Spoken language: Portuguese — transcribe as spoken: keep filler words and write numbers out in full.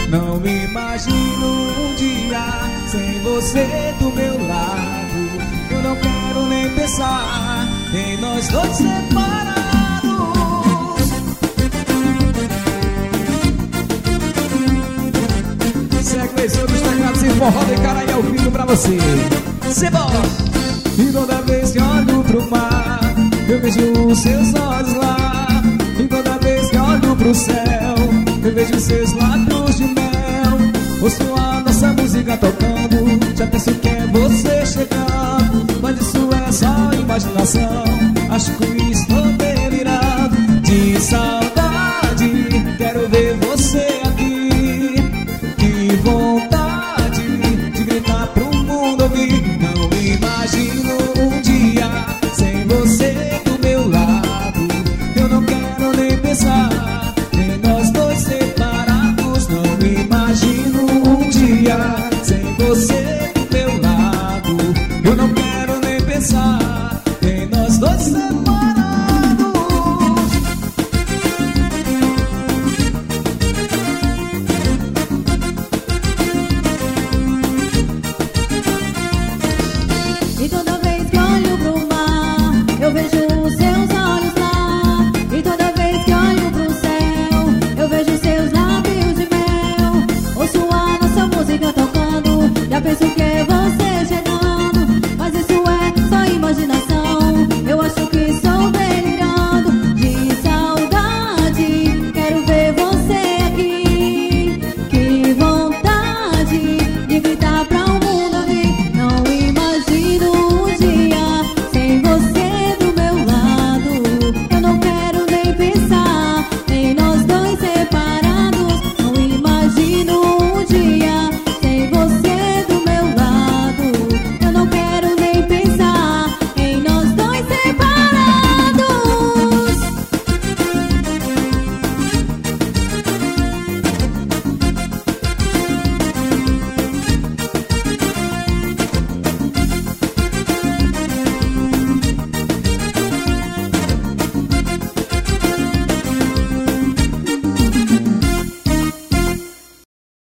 Não me imagino um dia sem você do meu lado. Eu não quero nem pensar em nós dois separados. Sequência dos teclados e forró de cara e ao vivo pra você. Cebola! E toda vez que olho pro mar, eu vejo os seus olhos lá. E toda vez que olho pro céu, eu vejo seus lábios de mel. Ouço a